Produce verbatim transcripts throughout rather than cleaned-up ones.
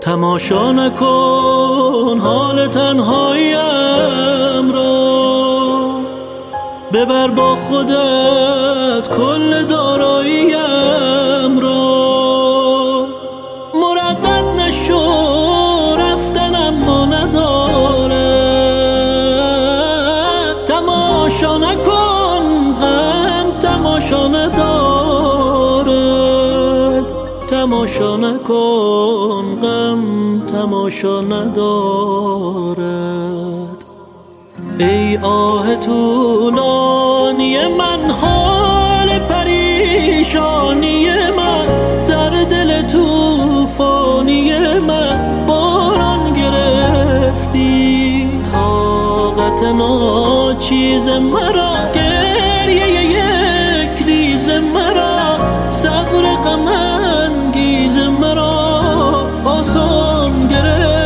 تماشا نکن حال تنهاییم را، ببر با خودت کل داراییم را. مردد نشو رفتن اما ندارد، تماشا نکن غم تماشا ندارد، تماشا نکن غم تماشا ندارد. ای آه طولانی من، حال پریشانی من، در دل طوفانی من باران گرفتی. طاقت ناچیز مرا، گریه یک ریز مرا، صبر غم انگیز مرا آسان گرفتی.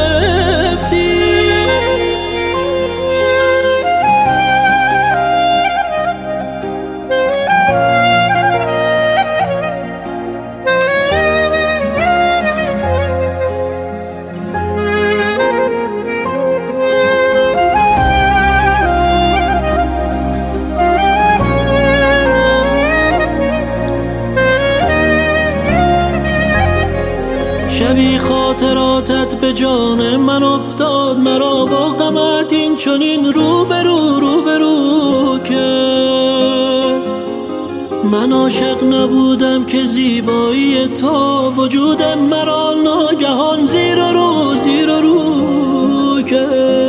شبی خاطراتت به جان من افتاد، مرا با غمت این چنین روبرو روبرو که من عاشق نبودم که زیبایی تو وجود مرا ناگهان زیر و رو زیر و رو که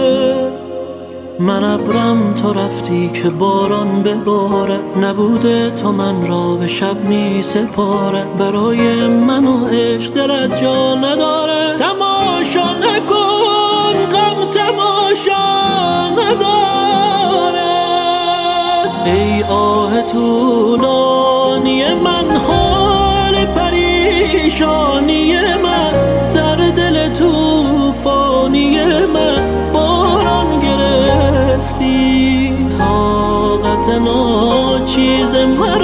من ابرم تو رفتی که باران بباره، نبوده تو من را به شب می سپاره. برای من و عشق دلت جا نداره، تماشا نکن غم تماشا نداره. ای آه طولانی من، حال پریشانی من، در دل طوفانی من باران گرفتی. طاقت ناچیز مرا